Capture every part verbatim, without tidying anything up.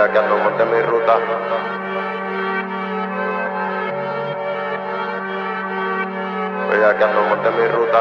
Bellaqueando monte mi ruta. Bellaqueando monte mi ruta.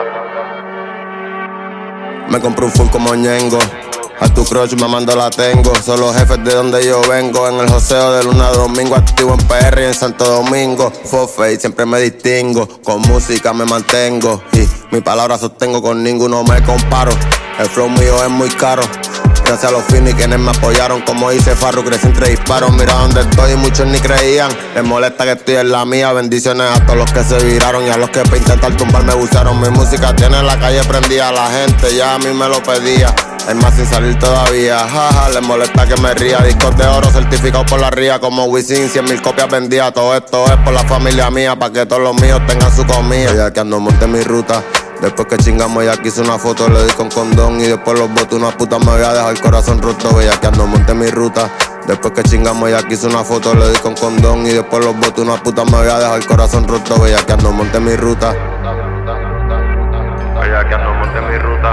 Me compré un full como Ñengo. A tu crush me mando la tengo. Son los jefes de donde yo vengo. En el joseo de luna a domingo. Activo en P R y en Santo Domingo. Fofe y siempre me distingo. Con música me mantengo. Y mi palabra sostengo, con ninguno me comparo. El flow mío es muy caro. Gracias a los finos y quienes me apoyaron. Como dice Farru, crecí entre disparos. Mira donde estoy y muchos ni creían. Les molesta que estoy en la mía. Bendiciones a todos los que se viraron. Y a los que para intentar tumbar me bucearon. Mi música tiene la calle prendida. La gente ya a mí me lo pedía. Es más sin salir todavía, jaja, les molesta que me ría. Discos de oro certificados por la ría. Como Wisin, cien mil copias vendidas. Todo esto es por la familia mía, pa' que todos los míos tengan su comida. Ya que ando monte mi ruta. Después que chingamos ya quise una foto, le di con condón. Y después los botos, una puta me voy a dejar el corazón roto. Bella que ando monte mi ruta. Después que chingamos ya quise una foto, le di con condón. Y después los botos, una puta me voy a dejar el corazón roto. Bella que ando monte mi ruta. Bella que ando monte mi ruta.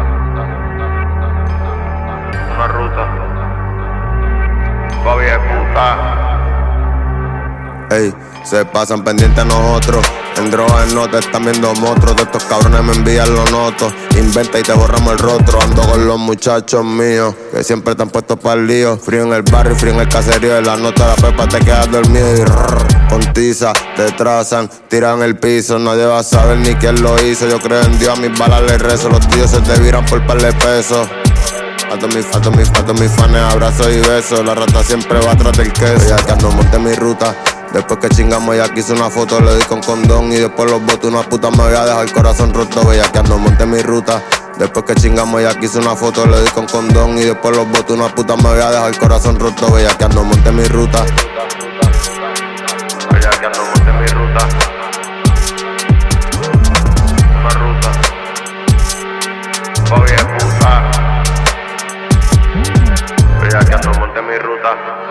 Una ruta. Bobby es puta. Ey, se pasan pendientes a nosotros. En drogas, en notas, están viendo monstruos. De estos cabrones me envían los notos. Inventa y te borramos el rostro. Ando con los muchachos míos, que siempre están puestos para el lío. Frío en el barrio, frío en el caserío. De la nota de la pepa te quedas dormido. Y rrr, con tiza, te trazan, tiran el piso. Nadie va a saber ni quién lo hizo. Yo creo en Dios, a mis balas les rezo. Los tíos se te viran por par de pesos. A todos mis, a todos mis, a todos mis fans, abrazos y besos. La rata siempre va atrás del queso. Ya que ando monte mi ruta. Después que chingamos ya quise una foto, le di con condón. Y después los botos, una puta me voy a dejar el corazón roto. Bella que ando monte mi ruta. Después que chingamos ya quise una foto, le di con condón. Y después los botos, una puta me voy a dejar el corazón roto. Bella que ando monte mi ruta. Bella que ando monte mi ruta. Una ruta. Bobby es puta. Bella que ando monte mi ruta.